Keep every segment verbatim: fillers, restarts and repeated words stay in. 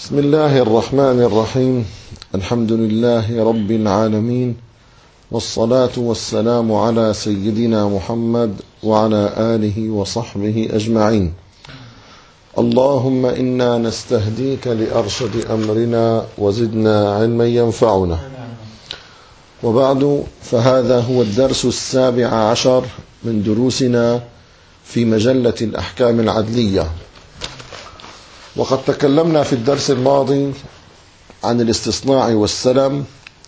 بسم الله الرحمن الرحيم. الحمد لله رب العالمين، والصلاة والسلام على سيدنا محمد وعلى آله وصحبه أجمعين. اللهم إنا نستهديك لأرشد أمرنا وزدنا علما ينفعنا. وبعد، فهذا هو الدرس السابع عشر من دروسنا في مجلة الأحكام العدلية. وقد تكلمنا في الدرس الماضي عن الاستصناع والسلم،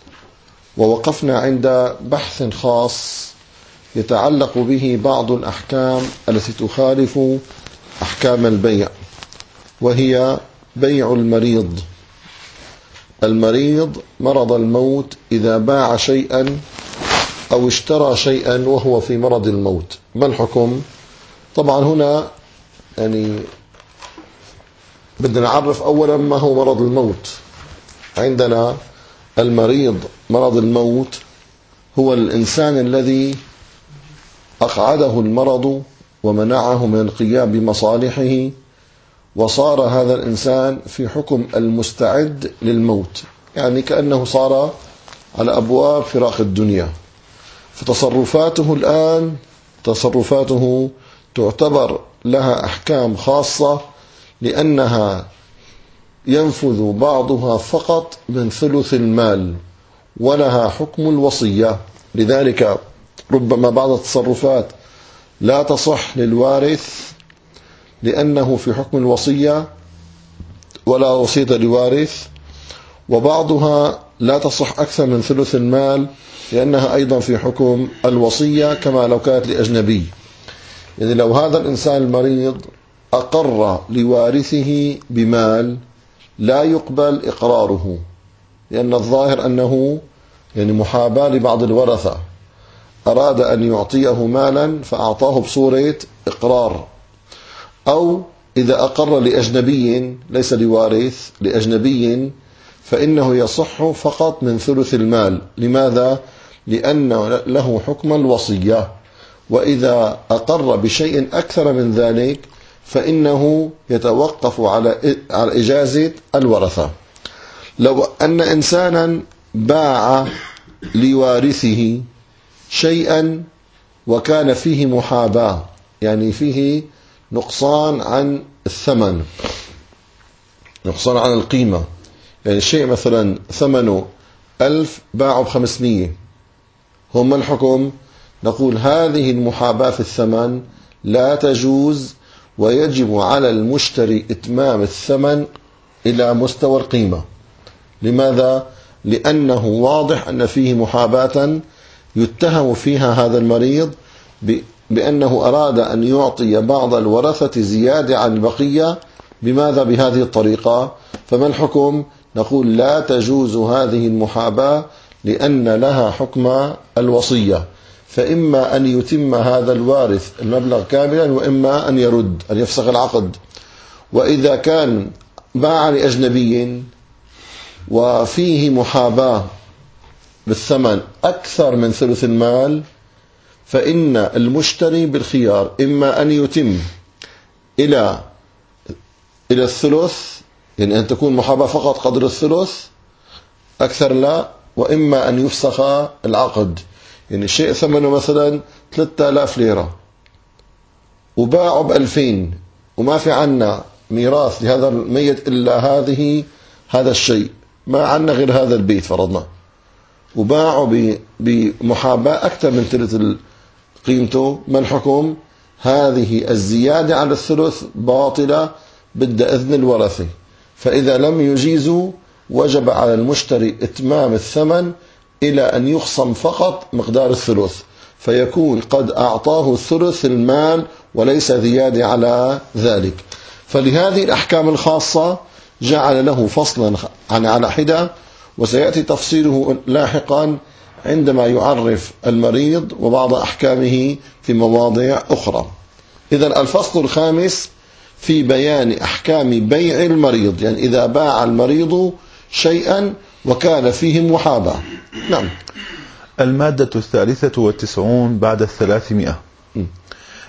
ووقفنا عند بحث خاص يتعلق به بعض الأحكام التي تخالف أحكام البيع، وهي بيع المريض. المريض مرض الموت إذا باع شيئا أو اشترى شيئا وهو في مرض الموت، ما الحكم؟ طبعا هنا يعني بدنا نعرف أولا ما هو مرض الموت. عندنا المريض مرض الموت هو الإنسان الذي أقعده المرض ومنعه من القيام بمصالحه، وصار هذا الإنسان في حكم المستعد للموت، يعني كأنه صار على أبواب فراق الدنيا. فتصرفاته الآن تصرفاته تعتبر لها أحكام خاصة، لأنها ينفذ بعضها فقط من ثلث المال، ولها حكم الوصية. لذلك ربما بعض التصرفات لا تصح للوارث لأنه في حكم الوصية ولا وصية لوارث، وبعضها لا تصح أكثر من ثلث المال لأنها أيضا في حكم الوصية، كما لو كانت لأجنبي. يعني لو هذا الإنسان المريض أقر لوارثه بمال لا يقبل إقراره، لأن الظاهر أنه يعني محاباة لبعض الورثة، أراد أن يعطيه مالا فأعطاه بصورة إقرار. أو إذا أقر لأجنبي ليس لوارث، لأجنبي، فإنه يصح فقط من ثلث المال. لماذا؟ لأن له حكم الوصية. وإذا أقر بشيء أكثر من ذلك فإنه يتوقف على على إجازة الورثة. لو أن إنسانا باع لوارثه شيئا وكان فيه محاباة، يعني فيه نقصان عن الثمن، نقصان عن القيمة، يعني شيء مثلا ثمنه ألف باعه بخمسمية، هم الحكم؟ نقول هذه المحاباة في الثمن لا تجوز، ويجب على المشتري إتمام الثمن إلى مستوى القيمة. لماذا؟ لأنه واضح أن فيه محاباة يتهم فيها هذا المريض بأنه أراد أن يعطي بعض الورثة زيادة عن البقية. بماذا؟ بهذه الطريقة. فما الحكم؟ نقول لا تجوز هذه المحاباة لأن لها حكم الوصية، فإما أن يتم هذا الوارث المبلغ كاملا، وإما أن يرد، أن يفسخ العقد. وإذا كان باع لأجنبي وفيه محاباة بالثمن أكثر من ثلث المال، فإن المشتري بالخيار، إما أن يتم إلى إلى الثلث، يعني أن تكون محاباة فقط قدر الثلث، أكثر لا، وإما أن يفسخ العقد. يعني الشيء ثمنه مثلا ثلاثة آلاف ليرة وباعوا بألفين، وما في عنا ميراث لهذا الميت إلا هذه هذا الشيء، ما عنا غير هذا البيت فرضنا، وباعوا بمحاباة أكثر من ثلث قيمته. ما الحكم؟ هذه الزيادة على الثلث باطلة، بدها إذن الورثة. فإذا لم يجيزوا وجب على المشتري إتمام الثمن إلى أن يخصم فقط مقدار الثلث، فيكون قد أعطاه ثلث المال وليس زيادة على ذلك. فلهذه الأحكام الخاصة جعل له فصلا عن على حدة، وسيأتي تفصيله لاحقا عندما يعرف المريض وبعض أحكامه في مواضع أخرى. إذن الفصل الخامس في بيان أحكام بيع المريض، يعني إذا باع المريض شيئا وكان فيه محاباة. نعم. المادة الثالثة والتسعون بعد الثلاثمائة.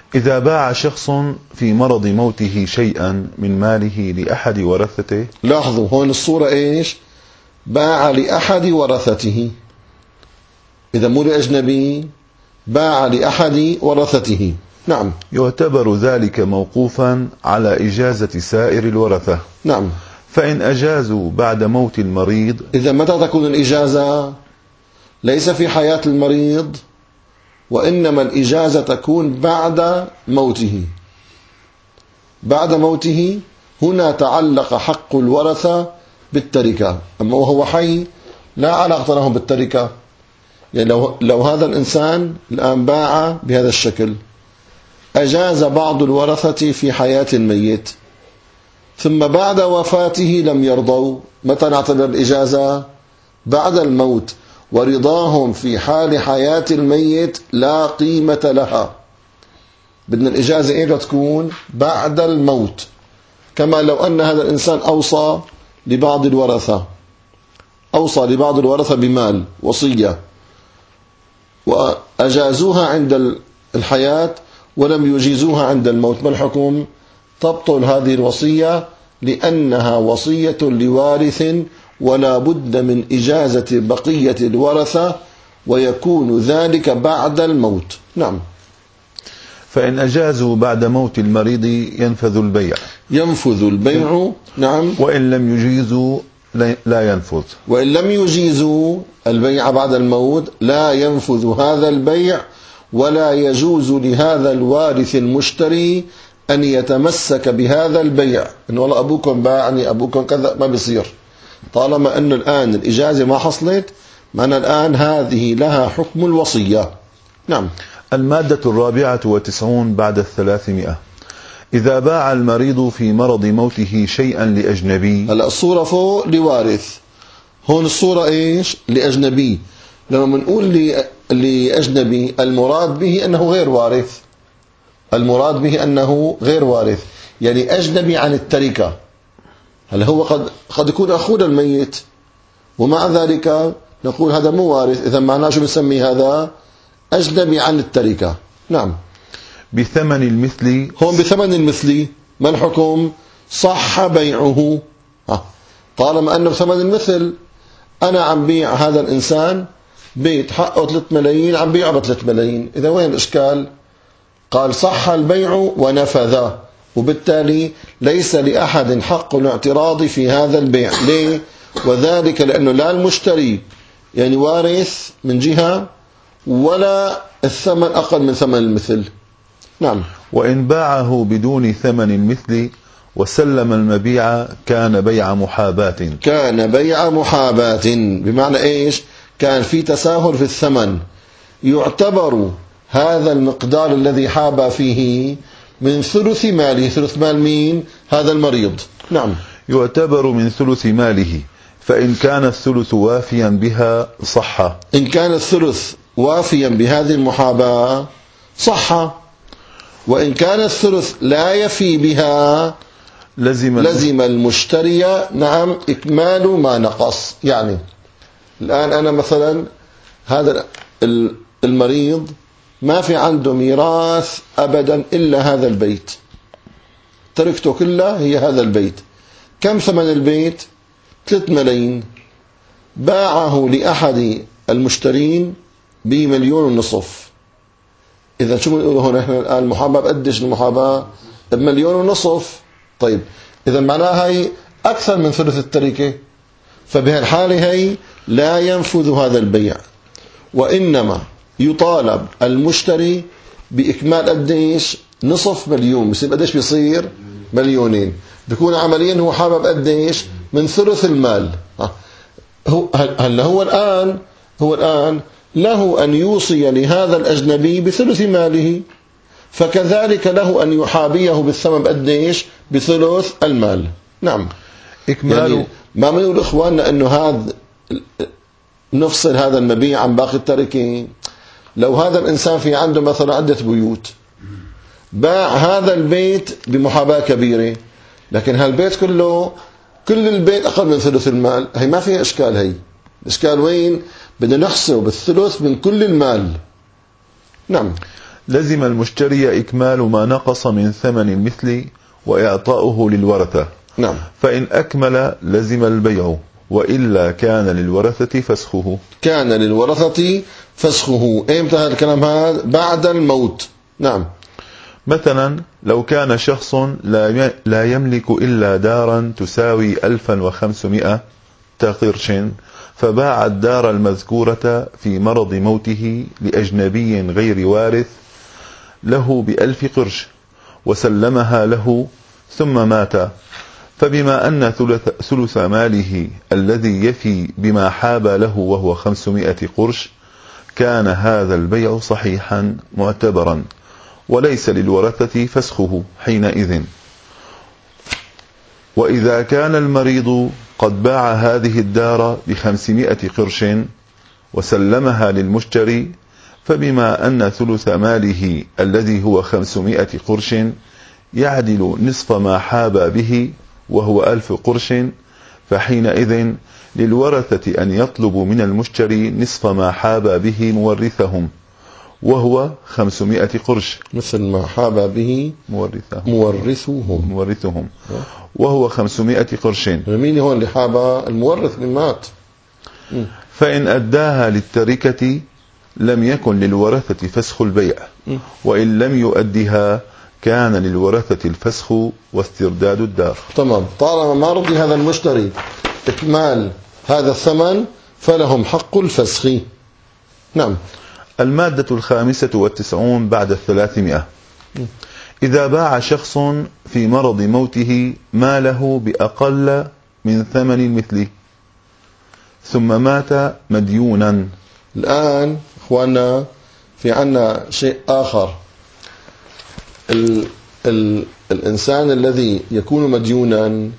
إذا باع شخص في مرض موته شيئا من ماله لأحد ورثته. لاحظوا هون الصورة إيش؟ باع لأحد ورثته، إذا مو لأجنبي، باع لأحد ورثته. نعم. يعتبر ذلك موقوفا على إجازة سائر الورثة. نعم. فإن أجازوا بعد موت المريض. إذا متى تكون الإجازة؟ ليس في حياة المريض، وإنما الإجازة تكون بعد موته. بعد موته هنا تعلق حق الورثة بالتركة، أما وهو حي لا علاقة له بالتركة. يعني لو, لو هذا الإنسان الآن باع بهذا الشكل، أجاز بعض الورثة في حياة الميت، ثم بعد وفاته لم يرضوا، متى نعتبر الإجازة؟ بعد الموت، ورضاهم في حال حياة الميت لا قيمة لها. بدنا الإجازة إيه تكون؟ بعد الموت. كما لو أن هذا الإنسان أوصى لبعض الورثة، أوصى لبعض الورثة بمال وصية، وأجازوها عند الحياة ولم يجيزوها عند الموت، ما الحكم؟ تبطل هذه الوصية لأنها وصية لوارث، ولا بد من إجازة بقية الورثة، ويكون ذلك بعد الموت. نعم. فإن أجازوا بعد موت المريض ينفذ البيع. ينفذ البيع. نعم. وإن لم يجيزوا لا ينفذ. وإن لم يجيزوا البيع بعد الموت لا ينفذ هذا البيع، ولا يجوز لهذا الوارث المشتري أن يتمسك بهذا البيع، إن والله أبوكم باعني، أبوكم كذا، ما بيصير. طالما أن الآن الإجازة ما حصلت، معنى الآن هذه لها حكم الوصية. نعم. المادة الرابعة وتسعون بعد الثلاثمائة. إذا باع المريض في مرض موته شيئا لأجنبي. هلا الصورة فوق لوارث، هون الصورة إيش؟ لأجنبي. لما بنقول لأجنبي المراد به أنه غير وارث، المراد به أنه غير وارث، يعني أجنبي عن التركة. هل هو قد قد يكون أخونا الميت، ومع ذلك نقول هذا مو وارث، إذا معناه شو بنسمي هذا؟ أجنبي عن التركة. نعم. بثمن المثل. هون بثمن المثل، ما الحكم؟ صح بيعه. طالما أنه بثمن المثل، أنا عم بيع هذا الإنسان بيت حقه ثلاثة ملايين، عم بيعه ب ثلاثة ملايين، إذا وين الإشكال؟ قال صح البيع ونفذ، وبالتالي ليس لأحد حق الاعتراض في هذا البيع. ليه؟ وذلك لأنه لا المشتري يعني وارث من جهة، ولا الثمن أقل من ثمن المثل. نعم. وإن باعه بدون ثمن المثل وسلم المبيع كان بيع محاباة. كان بيع محاباة بمعنى إيش؟ كان في تساهل في الثمن، يعتبر هذا المقدار الذي حاب فيه من ثلث ماله. ثلث مال مين؟ هذا المريض. نعم. يعتبر من ثلث ماله، فإن كان الثلث وافيا بها صح. إن كان الثلث وافيا بهذه المحاباة صح، وإن كان الثلث لا يفي بها لزم, لزم المشتري نعم إكمال ما نقص. يعني الآن أنا مثلا هذا المريض ما في عنده ميراث أبدا إلا هذا البيت، تركته كلها هي هذا البيت. كم ثمن البيت؟ ثلاثة ملايين. باعه لأحد المشترين بمليون ونصف. إذا شو بنقول هون إحنا الآن المحاباة بقديش؟ المحاباة بمليون ونصف. طيب إذا معناها هي أكثر من ثلث التركة، فبهالحالة هي لا ينفذ هذا البيع، وإنما يطالب المشتري بإكمال قديش؟ نصف مليون. بصير قديش؟ بيصير مليونين. بيكون عمليا هو حابب قديش؟ من ثلث المال. هو هلا هو الآن هو الآن له أن يوصي لهذا الأجنبي بثلث ماله، فكذلك له أن يحابيه بالثمن قديش؟ بثلث المال. نعم. إكمال. يعني ما بنقول إخواننا أنه هذا نفصل هذا المبيع عن باقي التركة. لو هذا الإنسان في عنده مثلا عدة بيوت، باع هذا البيت بمحاباة كبيرة، لكن هالبيت كله كل البيت أقل من ثلث المال، هي ما فيها إشكال. هي الإشكال وين؟ بدنا نحصره بالثلث من كل المال. نعم. لزم المشتري إكمال ما نقص من ثمن المثل وإعطاؤه للورثة. نعم. فإن أكمل لزم البيع، وإلا كان للورثة فسخه. كان للورثة فسخه. إمتى هذا الكلام؟ هذا بعد الموت. نعم. مثلا لو كان شخص لا يملك إلا دارا تساوي ألفا وخمسمائة قرش، فباع الدار المذكورة في مرض موته لأجنبي غير وارث له بألف قرش وسلمها له ثم مات، فبما أن ثلث ماله الذي يفي بما حاب له وهو خمسمائة قرش، كان هذا البيع صحيحا معتبرا، وليس للورثة فسخه حينئذ. وإذا كان المريض قد باع هذه الدار بخمسمائة قرش وسلمها للمشتري، فبما أن ثلث ماله الذي هو خمسمائة قرش يعدل نصف ما حاب به وهو ألف قرش، فحينئذ للورثة أن يطلبوا من المشتري نصف ما حاب به مورثهم وهو خمسمائة قرش، مثل ما حاب به مورثهم مورثهم مورثهم وهو خمسمائة قرش. مين هو اللي حاب؟ المورث من مات. فإن أداها للتركة لم يكن للورثة فسخ البيع، وإن لم يؤدها كان للورثة الفسخ واسترداد الدار. تمام. طالما ما رضي هذا المشتري إكمال هذا الثمن فلهم حق الفسخ. نعم. المادة الخامسة والتسعون بعد الثلاثمائة. إذا باع شخص في مرض موته ماله بأقل من ثمن المثل ثم مات مديونا. الآن أخوانا في عنا شيء آخر. ال ال الإنسان الذي يكون مديونا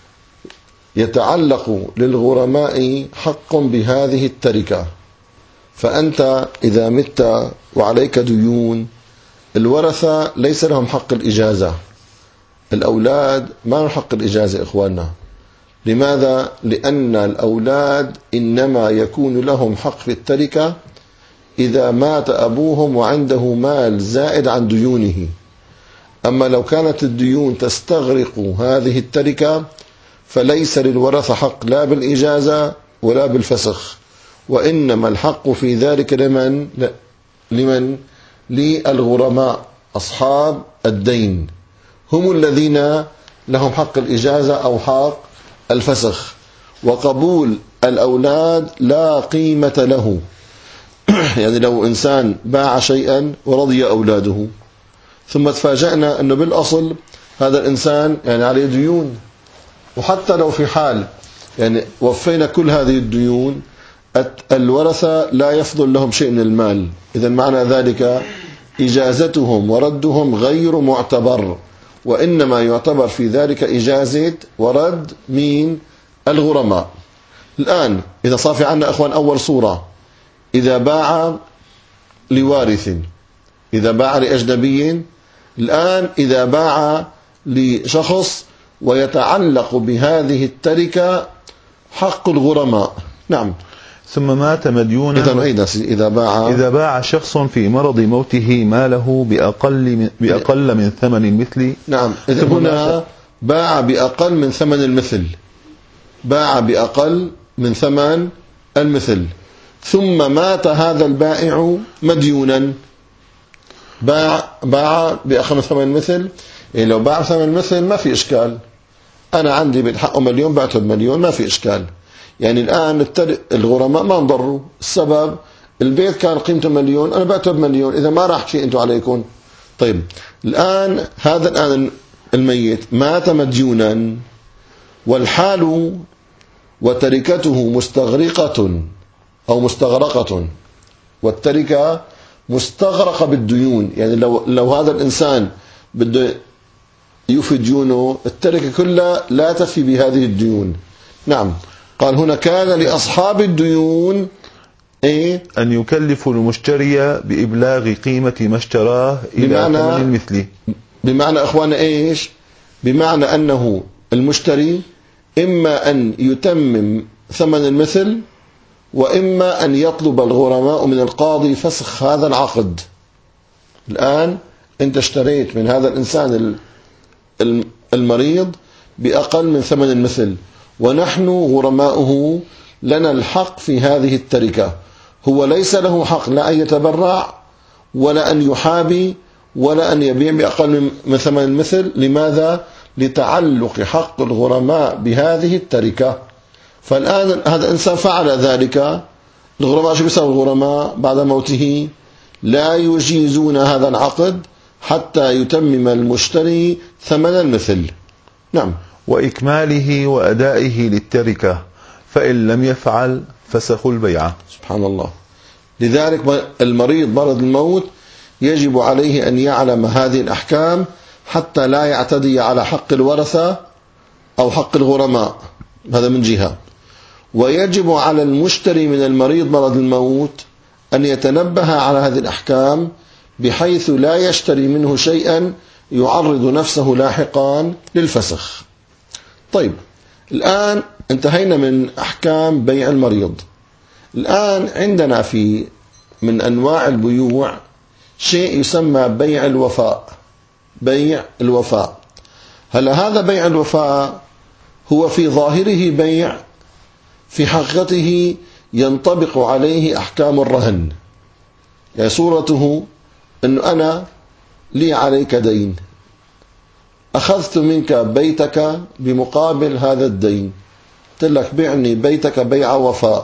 يتعلق للغرماء حق بهذه التركة، فأنت إذا مت وعليك ديون، الورثة ليس لهم حق الإجازة، الأولاد ما لهم حق الإجازة إخواننا. لماذا؟ لأن الأولاد إنما يكون لهم حق في التركة إذا مات أبوهم وعنده مال زائد عن ديونه. أما لو كانت الديون تستغرق هذه التركة فليس للورثة حق لا بالإجازة ولا بالفسخ، وإنما الحق في ذلك لمن لمن للغرماء أصحاب الدين، هم الذين لهم حق الإجازة أو حق الفسخ. وقبول الأولاد لا قيمة له. يعني لو إنسان باع شيئا ورضي أولاده ثم تفاجأنا أنه بالأصل هذا الإنسان يعني عليه ديون، وحتى لو في حال يعني وفينا كل هذه الديون الورثة لا يفضل لهم شيء من المال، إذا معنى ذلك إجازتهم وردهم غير معتبر، وإنما يعتبر في ذلك إجازة ورد مين؟ الغرماء. الآن إذا صافي عنا أخوان أول صورة، إذا باع لوارث، إذا باع لأجنبي. الآن إذا باع لشخص ويتعلق بهذه التركة حق الغرماء. نعم. ثم مات مديونا. إذا إذا باع إذا باع شخص في مرض موته ماله بأقل من, بأقل من ثمن المثل. نعم. إذا هنا باع بأقل من ثمن المثل، باع بأقل من ثمن المثل، ثم مات هذا البائع مديونا. باع باع بأقل من ثمن المثل. يعني لو باع ثمن المثل ما في إشكال، أنا عندي بالحق مليون بعته بمليون ما في إشكال. يعني الآن الغرماء ما انضروا، السبب البيت كان قيمته مليون أنا بعته بمليون، إذا ما راح شيء أنتم عليكم. طيب الآن هذا الآن الميت مات مديونا والحال وتركته مستغرقة أو مستغرقة، والتركة مستغرقة بالديون. يعني لو لو هذا الإنسان بده يوفي ديونه التركة كلها لا تفي بهذه الديون. نعم. قال هنا كان لأصحاب الديون إيه؟ أن يكلفوا المشتري بإبلاغ قيمة ما اشتراه إلى ثمن المثل. بمعنى أخوانا إيش؟ بمعنى أنه المشتري إما أن يتمم ثمن المثل، وإما أن يطلب الغرماء من القاضي فسخ هذا العقد. الآن أنت اشتريت من هذا الإنسان المريض بأقل من ثمن المثل، ونحن غرماؤه لنا الحق في هذه التركة. هو ليس له حق لا أن يتبرع ولا أن يحابي ولا أن يبيع بأقل من ثمن المثل. لماذا؟ لتعلق حق الغرماء بهذه التركة. فالآن هذا الإنسان فعل ذلك، الغرماء شو بيسوي؟ الغرماء بعد موته لا يجيزون هذا العقد حتى يتمم المشتري ثمن المثل. نعم. وإكماله وأدائه للتركة، فإن لم يفعل فسخوا البيعة. سبحان الله. لذلك المريض مرض الموت يجب عليه أن يعلم هذه الأحكام حتى لا يعتدي على حق الورثة أو حق الغرماء، هذا من جهة. ويجب على المشتري من المريض مرض الموت أن يتنبه على هذه الأحكام بحيث لا يشتري منه شيئا يعرض نفسه لاحقا للفسخ. طيب، الآن انتهينا من أحكام بيع المريض. الآن عندنا في من أنواع البيوع شيء يسمى بيع الوفاء. بيع الوفاء، هلا هذا بيع الوفاء هو في ظاهره بيع، في حقيقته ينطبق عليه أحكام الرهن. يعني صورته أنه أنا لي عليك دين، أخذت منك بيتك بمقابل هذا الدين، قلت لك بعني بيتك بيع وفاء،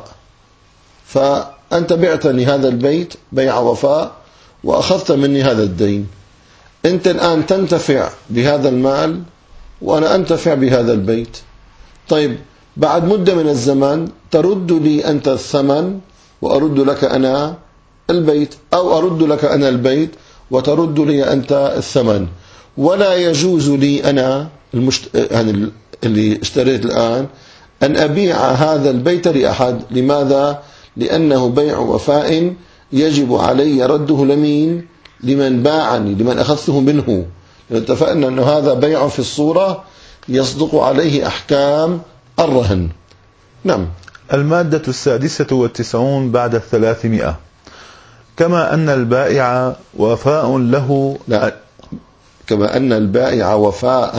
فأنت بعتني هذا البيت بيع وفاء وأخذت مني هذا الدين. أنت الآن تنتفع بهذا المال وأنا أنتفع بهذا البيت. طيب، بعد مدة من الزمن ترد لي أنت الثمن وأرد لك أنا البيت، أو أرد لك أنا البيت وترد لي أنت الثمن. ولا يجوز لي أنا المشت... يعني اللي اشتريت الآن أن أبيع هذا البيت لأحد. لماذا؟ لأنه بيع وفاء يجب علي رده لمين؟ لمن باعني، لمن أخذته منه. اتفقنا أن هذا بيع في الصورة يصدق عليه أحكام الرهن. نعم. المادة السادسة والتسعون بعد الثلاثمائة. كما أن البائع وفاء له لا. كما أن البائع وفاء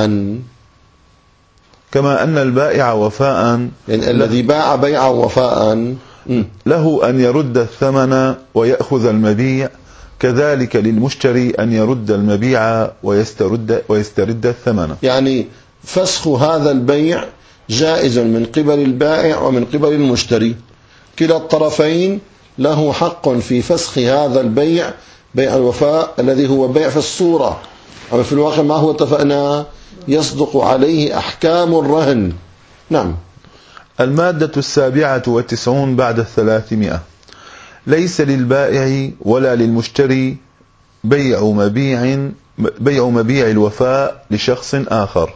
كما أن البائع وفاء يعني الذي باع بيع وفاء له أن يرد الثمن ويأخذ المبيع، كذلك للمشتري أن يرد المبيع ويسترد, ويسترد الثمن. يعني فسخ هذا البيع جائز من قبل البائع ومن قبل المشتري، كلا الطرفين له حق في فسخ هذا البيع، بيع الوفاء الذي هو بيع في الصورة، أما في الواقع ما هو اتفقنا يصدق عليه أحكام الرهن. نعم. المادة السابعة والتسعون بعد الثلاثمائة. ليس للبائع ولا للمشتري بيع مبيع بيع مبيع الوفاء لشخص آخر.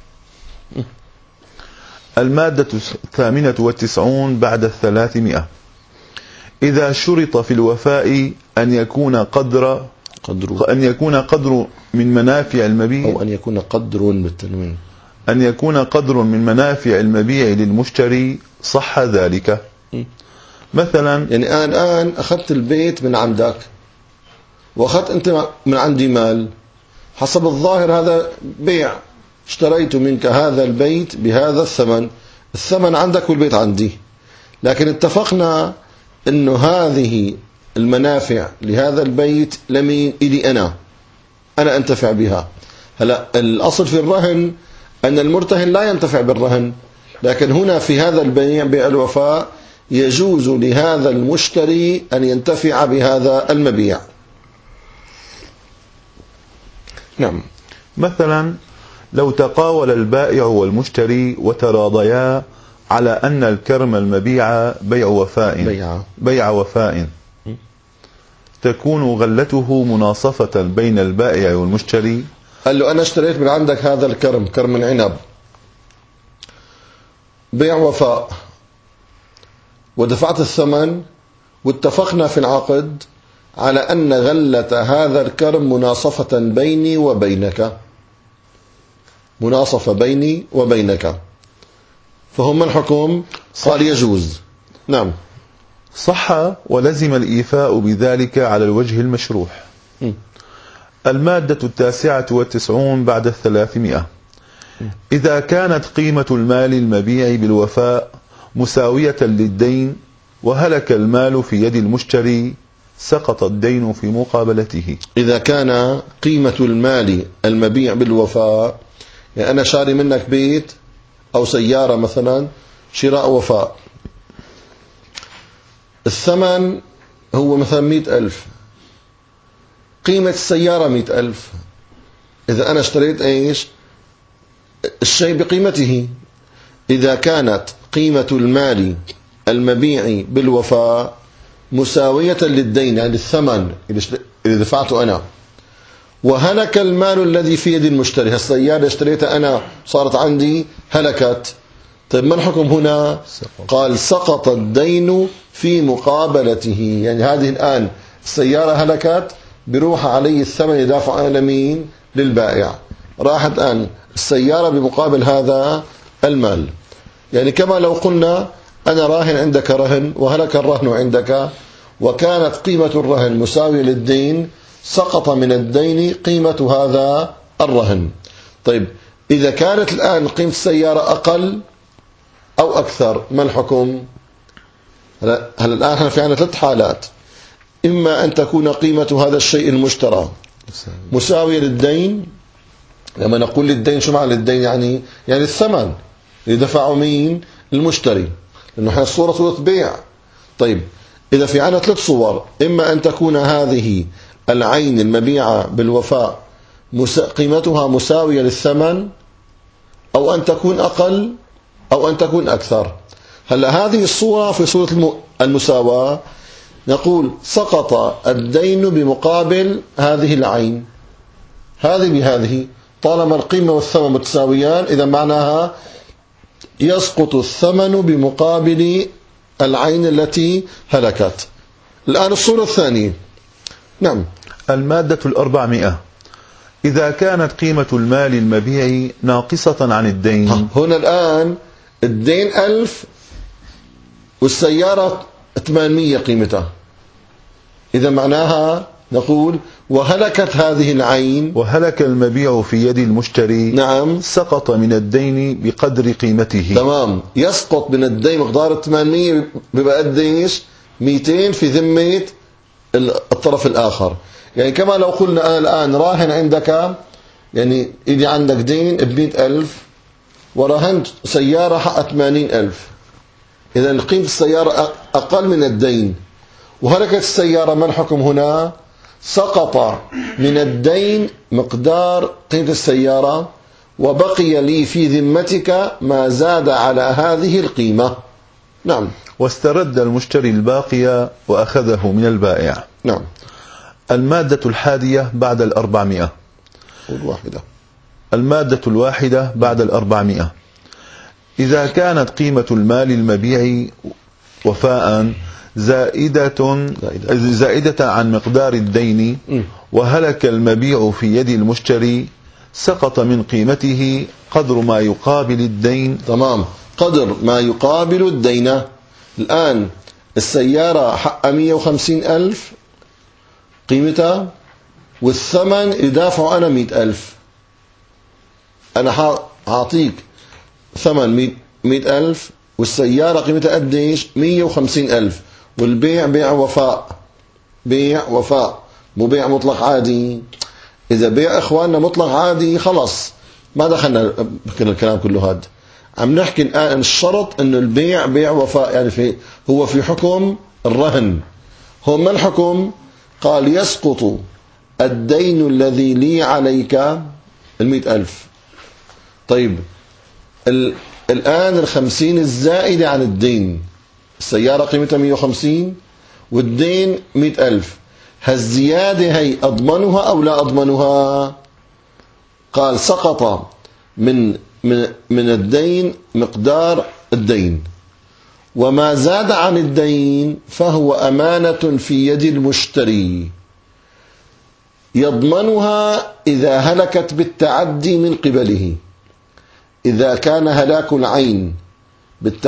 المادة الثامنة والتسعون بعد الثلاثمائة. إذا شرط في الوفاء أن يكون قدر قدر أن يكون قدر من منافع المبيع أو أن يكون قدر بالتنوين أن يكون قدر من منافع المبيع للمشتري صح ذلك. مثلا يعني أنا الآن أخذت البيت من عندك وأخذت أنت من عندي مال، حسب الظاهر هذا بيع، اشتريت منك هذا البيت بهذا الثمن، الثمن عندك والبيت عندي، لكن اتفقنا أنه هذه المنافع لهذا البيت لمين؟ إلي أنا أنا أنتفع بها. هلا الأصل في الرهن أن المرتهن لا ينتفع بالرهن، لكن هنا في هذا البيع بيع الوفاء يجوز لهذا المشتري أن ينتفع بهذا المبيع. نعم. مثلا لو تقاول البائع والمشتري وتراضيا على أن الكرم المبيع بيع وفاء بيع, بيع وفاء تكون غلته مناصفة بين البائع والمشتري. قال له أنا اشتريت من عندك هذا الكرم، كرم العنب، بيع وفاء، ودفعت الثمن، واتفقنا في العقد على أن غلة هذا الكرم مناصفة بيني وبينك، مناصفة بيني وبينك، فهم الحكم قال يجوز. نعم. صح ولزم الإيفاء بذلك على الوجه المشروح. م. المادة التاسعة والتسعون بعد الثلاثمائة. إذا كانت قيمة المال المبيع بالوفاء مساوية للدين وهلك المال في يد المشتري سقط الدين في مقابلته. إذا كان قيمة المال المبيع بالوفاء، يعني أنا شاري منك بيت أو سيارة مثلا شراء وفاء، الثمن هو مثلا مئة ألف، قيمة السيارة مئة ألف. إذا أنا اشتريت إيش الشيء بقيمته، إذا كانت قيمة المال المبيع بالوفاء مساوية للدين، يعني الثمن اللي دفعته أنا، وهلك المال الذي في يد المشتري، هالسيارة اشتريتها أنا صارت عندي هلكت، طيب ما الحكم هنا؟ قال سقط الدين في مقابلته. يعني هذه الآن السيارة هلكت، بروح علي الثمن يدافع أنا لمين؟ للبائع. راحت الآن السيارة بمقابل هذا المال. يعني كما لو قلنا أنا راهن عندك رهن وهلك الرهن عندك، وكانت قيمة الرهن مساوية للدين، سقط من الدين قيمة هذا الرهن. طيب إذا كانت الآن قيمة السيارة أقل أو أكثر، ما الحكم؟ هلا الآن في عندنا ثلاث حالات: إما أن تكون قيمة هذا الشيء المشترى مساوية للدين. لما نقول للدين شو معنى للدين؟ يعني يعني الثمن اللي دفعه مين؟ المشتري، لأنه احنا الصورة صورة بيع. طيب إذا في عنا ثلاث صور: إما أن تكون هذه العين المبيعة بالوفاء قيمتها مساوية للثمن، أو أن تكون أقل، أو أن تكون أكثر. هلا هذه الصورة في صورة المساواة نقول سقط الدين بمقابل هذه العين، هذه بهذه، طالما القيمة والثمن متساويان، إذا معناها يسقط الثمن بمقابل العين التي هلكت. الآن الصورة الثانية. نعم. المادة الأربعمائة. إذا كانت قيمة المال المبيع ناقصة عن الدين. هنا الآن الدين ألف والسيارة ثمانمية قيمتها، إذا معناها نقول وهلكت هذه العين، وهلك المبيع في يد المشتري. نعم. سقط من الدين بقدر قيمته. تمام. يسقط من الدين مقدار ثمانمية، بيبقى قديش؟ مئتين في ذمة الطرف الآخر. يعني كما لو قلنا أنا الآن راهن عندك، يعني إذا عندك دين بمئة ألف وراهنت سيارة حق ثمانين ألف، إذا قيمة السيارة أقل من الدين وهلكت السيارة، ما الحكم هنا؟ سقط من الدين مقدار قيمة السيارة، وبقي لي في ذمتك ما زاد على هذه القيمة. نعم. واسترد المشتري الباقي وأخذه من البائع. نعم. المادة الحادية بعد الأربعمائة. الواحدة. المادة الواحدة بعد الأربعمائة. إذا كانت قيمة المال المبيع وفاء زائدة زائدة عن مقدار الدين، وهلك المبيع في يد المشتري، سقط من قيمته قدر ما يقابل الدين. تمام. قدر ما يقابل الدين. الآن السيارة حق مئة وخمسين ألف قيمتها، والثمن يدافع أنا مئة ألف. أنا هعطيك ثمن مئة ألف والسيارة قيمتها قديش؟ مئة وخمسين ألف، والبيع بيع وفاء، بيع وفاء مو بيع مطلق عادي. إذا بيع إخواننا مطلق عادي خلص ما دخلنا بكل الكلام كله هذا. عم نحكي الآن الشرط إنه البيع بيع وفاء، يعني في هو في حكم الرهن. هو ما الحكم؟ قال يسقط الدين الذي لي عليك المئة ألف. طيب الآن الخمسين الزائدة عن الدين، السيارة قيمتها مئة وخمسين والدين مئة ألف، هالزيادة هي أضمنها أو لا أضمنها؟ قال سقط من من من الدين مقدار الدين، وما زاد عن الدين فهو أمانة في يد المشتري يضمنها إذا هلكت بالتعدي من قبله. إذا كان هلاك العين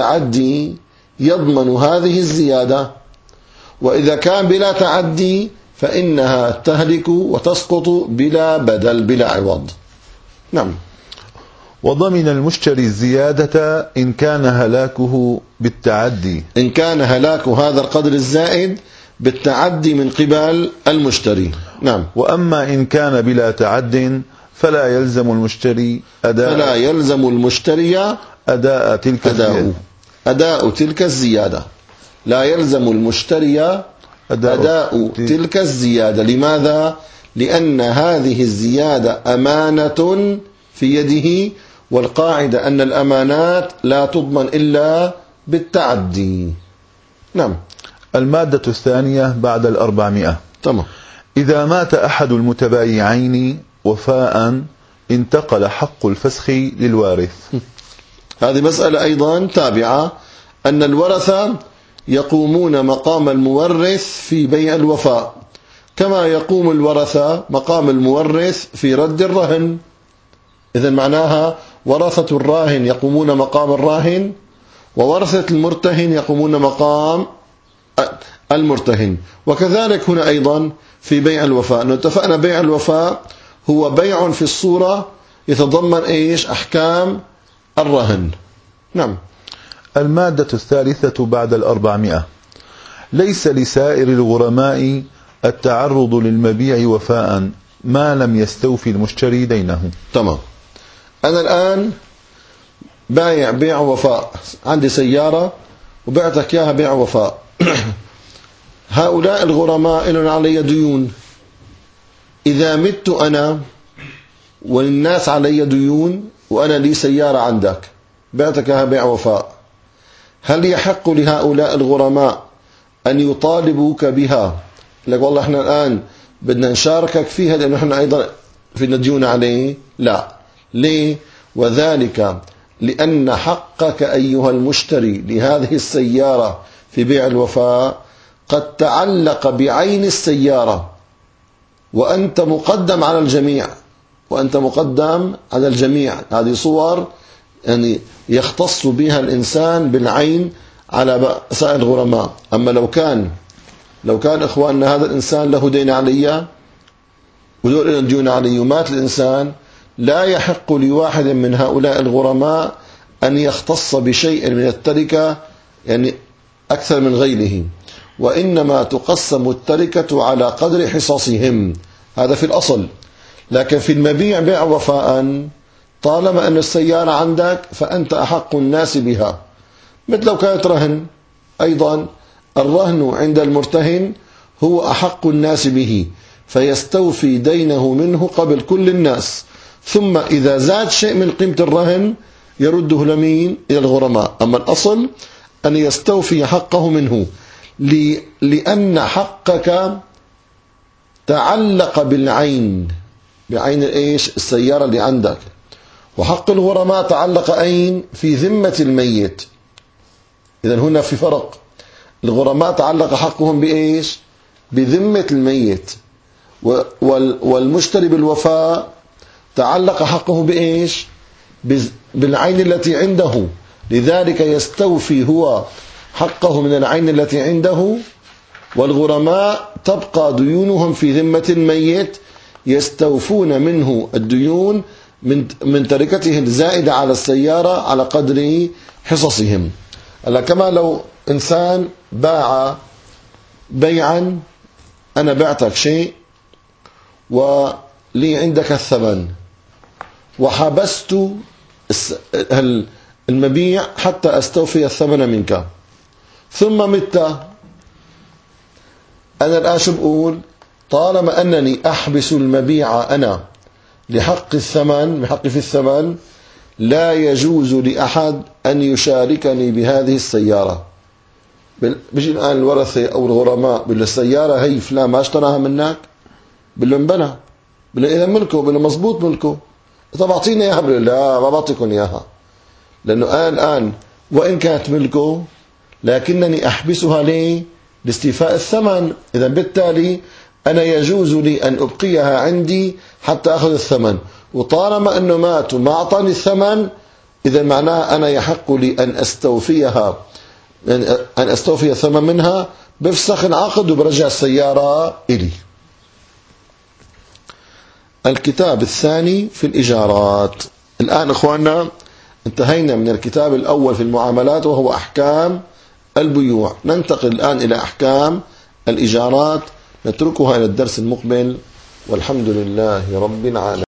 بالتعدي يضمن هذه الزيادة، وإذا كان بلا تعدي فإنها تهلك وتسقط بلا بدل بلا عوض. نعم. وضمن المشتري الزيادة إن كان هلاكه بالتعدي إن كان هلاك هذا القدر الزائد بالتعدي من قبل المشتري. نعم. وأما إن كان بلا تعد فلا يلزم المشتري أداء فلا يلزم المشتري أداء تلك أداء الزيادة أداء تلك الزيادة لا يلزم المشتري أداء, أداء تلك الزيادة. لماذا؟ لأن هذه الزيادة أمانة في يده، والقاعدة أن الأمانات لا تضمن إلا بالتعدي. نعم. المادة الثانية بعد الأربعمائة. تمام. إذا مات أحد المتبايعين وفاء انتقل حق الفسخ للوارث. هذه مسألة أيضا تابعة، أن الورثة يقومون مقام المورث في بيع الوفاء، كما يقوم الورثة مقام المورث في رد الرهن. إذن معناها ورثة الراهن يقومون مقام الراهن، وورثة المرتهن يقومون مقام المرتهن. وكذلك هنا أيضا في بيع الوفاء، اتفقنا بيع الوفاء هو بيع في الصورة يتضمن إيش؟ أحكام الرهن. نعم. المادة الثالثة بعد الأربعمائة. ليس لسائر الغرماء التعرض للمبيع وفاء ما لم يستوفي المشتري دينه. تمام. أنا الآن بايع بيع وفاء، عندي سيارة وبعتك إياها بيع وفاء. هؤلاء الغرماء لهم علي ديون. إذا مت أنا والناس علي ديون وأنا لي سيارة عندك بعتك إياها بيع وفاء، هل يحق لهؤلاء الغرماء أن يطالبوك بها؟ لك والله احنا الآن بدنا نشاركك فيها لأنه احنا أيضا في ديون عليه. لا. ليه؟ وذلك لأن حقك أيها المشتري لهذه السيارة في بيع الوفاء قد تعلق بعين السيارة، وأنت مقدم على الجميع، وأنت مقدم على الجميع. هذه صور يعني يختص بها الإنسان بالعين على سائر الغرماء. أما لو كان لو كان إخواننا هذا الإنسان له دين علي ودول ديون علي ومات الإنسان، لا يحق لواحد من هؤلاء الغرماء أن يختص بشيء من التركة يعني أكثر من غيره، وإنما تقسم التركة على قدر حصصهم. هذا في الأصل. لكن في المبيع بيع وفاء طالما أن السيارة عندك فأنت أحق الناس بها. مثل لو كانت رهن، أيضا الرهن عند المرتهن هو أحق الناس به، فيستوفي دينه منه قبل كل الناس، ثم إذا زاد شيء من قيمة الرهن يرده لمين؟ إلى الغرماء. أما الأصل أن يستوفي حقه منه، لأن حقك تعلق بالعين، بعين إيش؟ السيارة اللي عندك. وحق الغرماء تعلق أين؟ في ذمة الميت. إذن هنا في فرق. الغرماء تعلق حقهم بإيش؟ بذمة الميت، والمشتري بالوفاء تعلق حقه بإيش؟ بالعين التي عنده، لذلك يستوفي هو حقه من العين التي عنده، والغرماء تبقى ديونهم في ذمة الميت يستوفون منه الديون من من تركتهم الزائدة على السيارة على قدر حصصهم. هلا كما لو إنسان باع بيعا، أنا بعتك شيء ولي عندك الثمن، وحبست المبيع حتى أستوفي الثمن منك، ثم مت. أنا الآن شو بقول؟ طالما أنني أحبس المبيع أنا لحق الثمن، بحق في الثمن، لا يجوز لأحد أن يشاركني بهذه السيارة. بيجي الآن الورثة أو الغرماء بيقول السيارة هي فلان ما اشتراها منك، بيقول لهم بلى، بيقول إذا ملكه، بيقول مزبوط ملكه، طب أعطينا إياها، بيقول لا ما بعطيكم إياها، لأنه الآن الآن وإن كانت ملكه لكنني أحبسها ليه؟ لاستيفاء الثمن. إذا بالتالي أنا يجوز لي أن أبقيها عندي حتى أخذ الثمن، وطالما أنه مات وما أعطاني الثمن، إذا معناه أنا يحق لي أن أستوفيها، أن أستوفي الثمن منها، بفسخ العقد وبرجع السيارة إلي. الكتاب الثاني في الإجارات. الآن أخواننا انتهينا من الكتاب الأول في المعاملات وهو أحكام البيوع. ننتقل الآن إلى أحكام الإجارات، نتركها إلى الدرس المقبل، والحمد لله رب العالمين.